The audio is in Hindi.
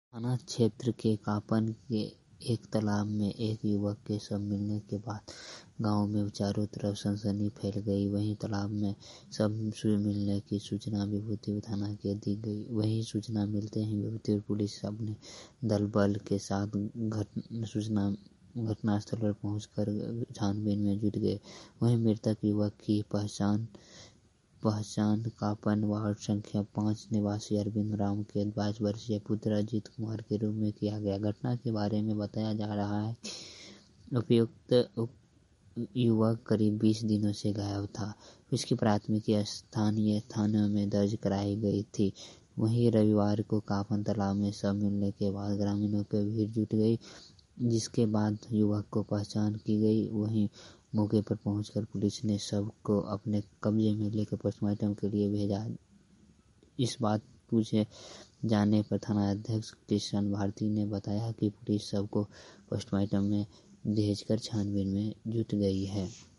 थाना क्षेत्र के कापन के एक तालाब में एक युवक के शव मिलने के बाद गांव में चारों तरफ सनसनी फैल गई। वहीं तालाब में शव मिलने की सूचना विभूतिपुर थाना को दी गई। वहीं सूचना मिलते ही विभूतिपुर पुलिस अपने दल बल के साथ घटनास्थल पर पहुंचकर छानबीन में जुट गए। वहीं मृतक युवक की पहचान कापन वार्ड संख्या 5 निवासी अरविंद राम के 22 वर्षीय पुत्र अजीत कुमार के रूप में किया गया। घटना के बारे में बताया जा रहा है कि उपयुक्त युवक करीब 20 दिनों से गायब था। उसकी प्राथमिकी स्थानीय थाने में दर्ज कराई गई थी। वहीं रविवार को कापन तालाब में शव मिलने के बाद ग्रामीणों की भीड़ जुट गई, जिसके बाद युवक को पहचान की गई। वहीं मौके पर पहुंचकर पुलिस ने शव को अपने कब्जे में लेकर पोस्टमार्टम के लिए भेजा। इस बात पूछे जाने पर थानाध्यक्ष किशन भारती ने बताया कि पुलिस शव को पोस्टमार्टम में भेजकर छानबीन में जुट गई है।